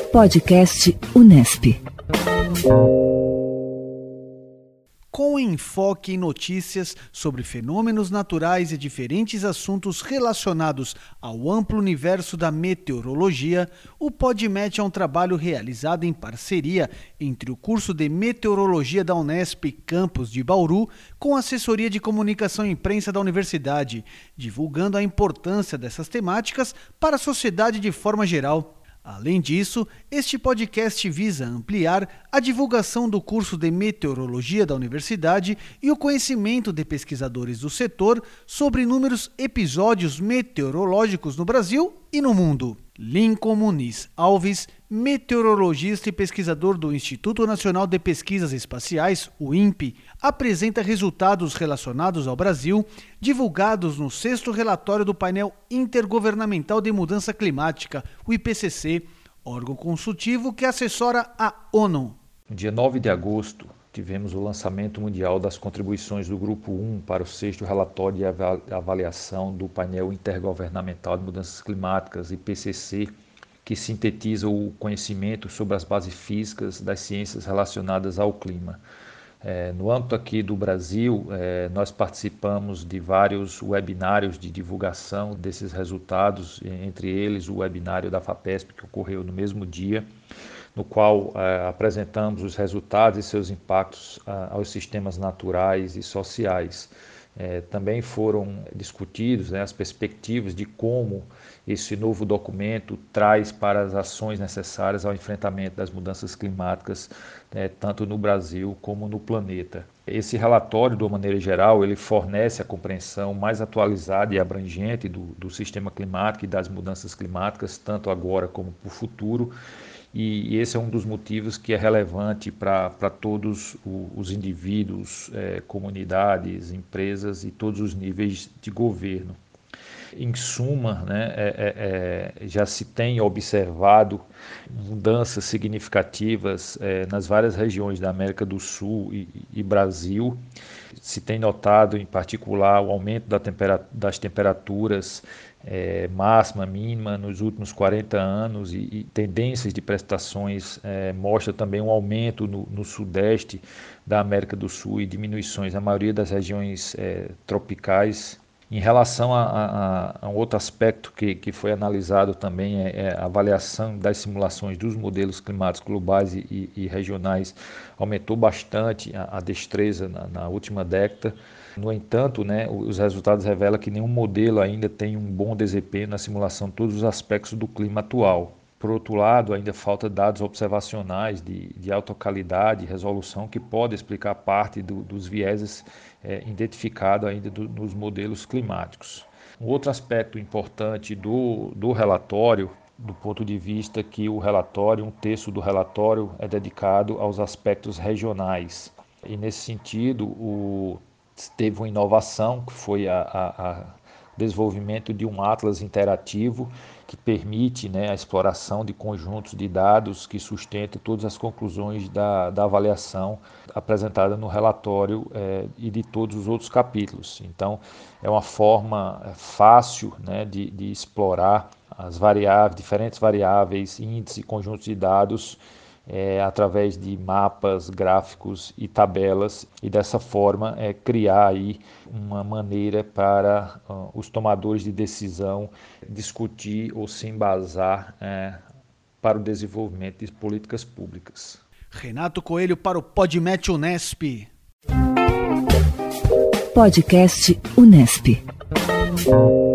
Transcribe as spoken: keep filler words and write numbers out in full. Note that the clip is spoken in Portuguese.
Podcast Unesp. Com enfoque em notícias sobre fenômenos naturais e diferentes assuntos relacionados ao amplo universo da meteorologia, o PodMet é um trabalho realizado em parceria entre o curso de Meteorologia da Unesp Campus de Bauru com a Assessoria de Comunicação e Imprensa da Universidade, divulgando a importância dessas temáticas para a sociedade de forma geral. Além disso, este podcast visa ampliar a divulgação do curso de Meteorologia da Universidade e o conhecimento de pesquisadores do setor sobre inúmeros episódios meteorológicos no Brasil e no mundo. Lincoln Muniz Alves, meteorologista e pesquisador do Instituto Nacional de Pesquisas Espaciais, o INPE, apresenta resultados relacionados ao Brasil, divulgados no sexto relatório do Painel Intergovernamental de Mudança Climática, o I P C C, órgão consultivo que assessora a ONU. No dia nove de agosto, tivemos o lançamento mundial das contribuições do Grupo um para o sexto relatório de avaliação do Painel Intergovernamental de Mudanças Climáticas, I P C C, que sintetiza o conhecimento sobre as bases físicas das ciências relacionadas ao clima. É, no âmbito aqui do Brasil, é, nós participamos de vários webinários de divulgação desses resultados, entre eles o webinário da FAPESP, que ocorreu no mesmo dia, no qual é, apresentamos os resultados e seus impactos a, aos sistemas naturais e sociais. É, também foram discutidos, né, as perspectivas de como esse novo documento traz para as ações necessárias ao enfrentamento das mudanças climáticas, né, tanto no Brasil como no planeta. Esse relatório, de uma maneira geral, ele fornece a compreensão mais atualizada e abrangente do, do sistema climático e das mudanças climáticas, tanto agora como para o futuro. E esse é um dos motivos que é relevante para todos os indivíduos, eh, comunidades, empresas e todos os níveis de governo. Em suma, né, é, é, já se tem observado mudanças significativas é, nas várias regiões da América do Sul e, e Brasil. Se tem notado, em particular, o aumento da tempera- das temperaturas é, máxima, mínima nos últimos quarenta anos e, e tendências de precipitações é, mostra também um aumento no, no sudeste da América do Sul e diminuições na maioria das regiões é, tropicais. Em relação a, a, a um outro aspecto que, que foi analisado também é, é a avaliação das simulações dos modelos climáticos globais e, e, e regionais aumentou bastante a, a destreza na, na última década. No entanto, né, os resultados revelam que nenhum modelo ainda tem um bom desempenho na simulação de todos os aspectos do clima atual. Por outro lado, ainda falta dados observacionais de, de alta qualidade e resolução que podem explicar parte do, dos vieses é, identificados ainda do, nos modelos climáticos. Um outro aspecto importante do, do relatório, do ponto de vista que o relatório, um terço do relatório é dedicado aos aspectos regionais. E nesse sentido, o, teve uma inovação que foi a, a, a desenvolvimento de um atlas interativo que permite, né, a exploração de conjuntos de dados que sustentam todas as conclusões da, da avaliação apresentada no relatório é, e de todos os outros capítulos. Então, é uma forma fácil, né, de, de explorar as variáveis, diferentes variáveis, índices e conjuntos de dados É, através de mapas, gráficos e tabelas, e dessa forma é, criar aí uma maneira para uh, os tomadores de decisão discutir ou se embasar é, para o desenvolvimento de políticas públicas. Renato Coelho para o PodMet Unesp. Podcast Unesp.